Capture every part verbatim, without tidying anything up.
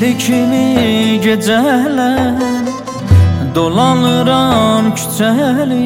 Deli kimi gecələr dolanıram küçəli,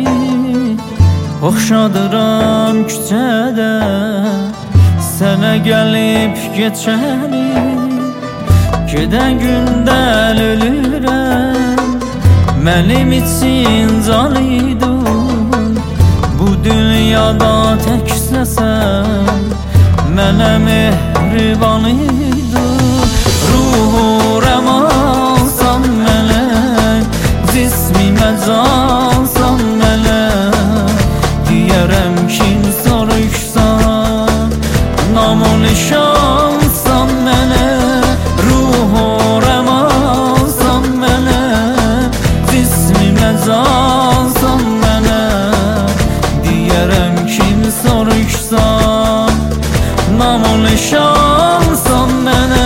oxşadıram küçədə sənə gəlib geçəli. Gedən gündən ölürəm, mənim için can idin. Bu dünyada təksəsən, mənə mehriban idin. Ruhu rəmansan mənə, cismimə cansan mənə. Deyərəm kim soruşsan, namı nişansan mənə. Ruhu rəmansan mənə, cismimə cansan mənə. Deyərəm kim soruşsan, namı nişansan mənə.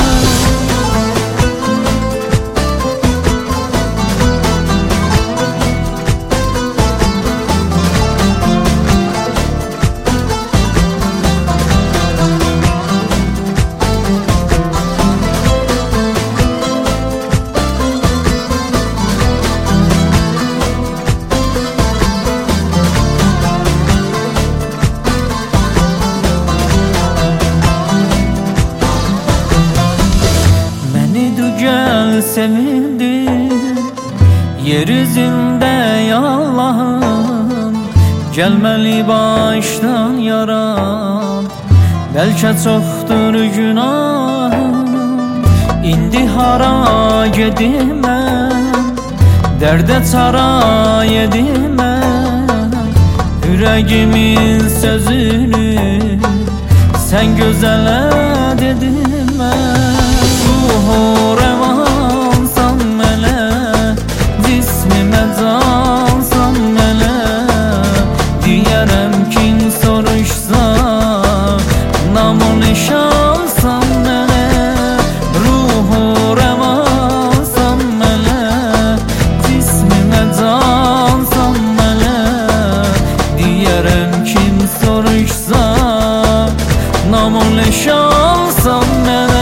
Sevindim yer üzündə ya Allahım, gəlməli başdan yaram. Bəlkə çoxdur günahım, indi hara gedim mən, dərdə çara yedim mən. Ürəgimin sözünü sən gözələ dedim mən. Ruhu rəvansan mənə, cismimə cansan mənə. Deyərəm kim soruşsa, namı nişansan mənə. Ruhu rəvansan mənə, cismimə cansan mənə. Deyərəm kim soruşsa, namı nişansan mənə.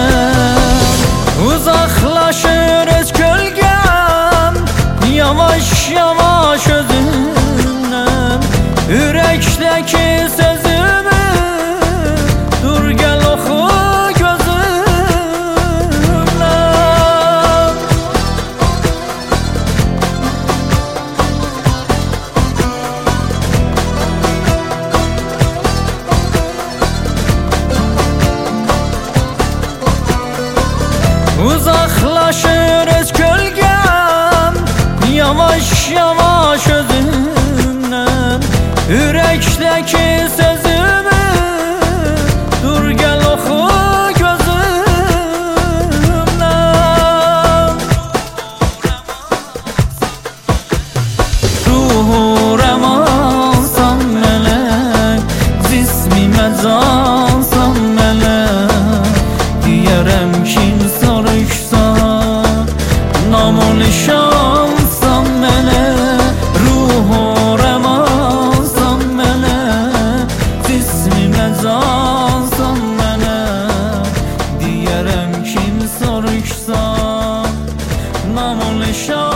Uzaklaşır öz gölgem, yavaş yavaş özünden. Ürəkdəki sözümü dur gel oxu gözümden. Uzaklaşır öz gölgem, yavaş yavaş özümden. Ürəkdəki sözümü dur gel oxu gözümden. Ruhu rəmansan mənə, cismimə cansan mənə. Deyərəm kim soruşsa, namı nişansan mənə. Ruhu rəmansan mənə, cismimə cansan mənə. Deyərəm kim soruşsa, namı nişansan.